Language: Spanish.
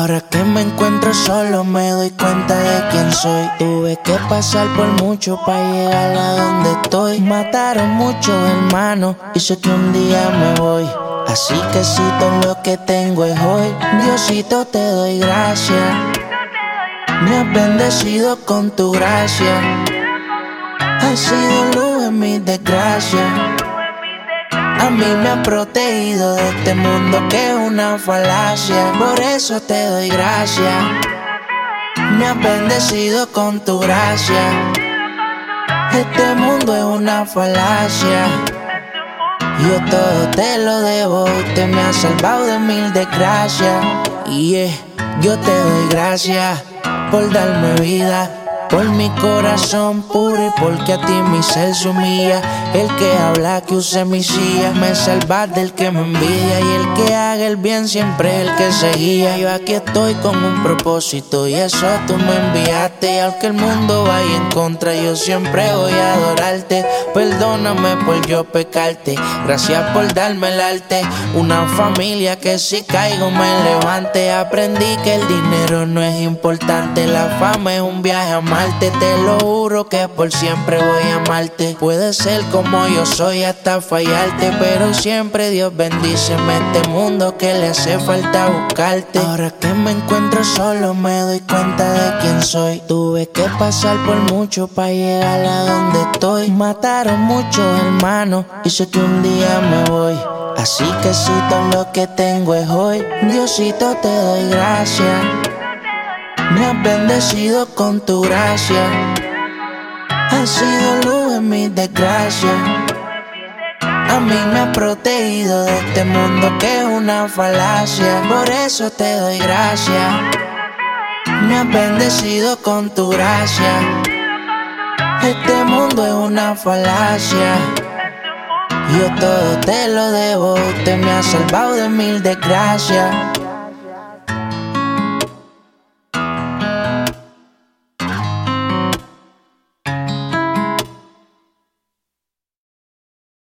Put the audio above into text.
Ahora que me encuentro solo me doy cuenta de quién soy. Tuve que pasar por mucho para llegar a donde estoy. Mataron muchos hermanos y sé que un día me voy. Así que si todo lo que tengo es hoy, Diosito te doy gracias. Me has bendecido con tu gracia. Has sido luz en mi desgracia. A mí me ha protegido de este mundo que es una falacia. Por eso te doy gracias. Me has bendecido con tu gracia. Este mundo es una falacia. Yo todo te lo debo. Usted me ha salvado de mil desgracias. Y yo te doy gracias por darme vida, por mi corazón puro y porque a ti mi ser se humilla. El que habla que use mi silla, me salva del que me envidia. Y el que haga el bien siempre es el que se guía. Yo aquí estoy con un propósito y eso tú me enviaste. Y aunque el mundo vaya en contra, yo siempre voy a adorarte. Perdóname por yo pecarte, gracias por darme el arte. Una familia que si caigo me levante. Aprendí que el dinero no es importante, la fama es un viaje a Marte. Te lo juro que por siempre voy a amarte. Puede ser como yo soy hasta fallarte, pero siempre Dios bendíceme este mundo que le hace falta buscarte. Ahora que me encuentro solo me doy cuenta de quién soy. Tuve que pasar por mucho para llegar a donde estoy. Mataron muchos hermanos y sé que un día me voy. Así que si todo lo que tengo es hoy, Diosito te doy gracias. Me has bendecido con tu gracia. Has sido luz en mi desgracia. A mí me ha protegido de este mundo que es una falacia. Por eso te doy gracias. Me has bendecido con tu gracia. Este mundo es una falacia. Yo todo te lo debo. Usted me ha salvado de mil desgracias.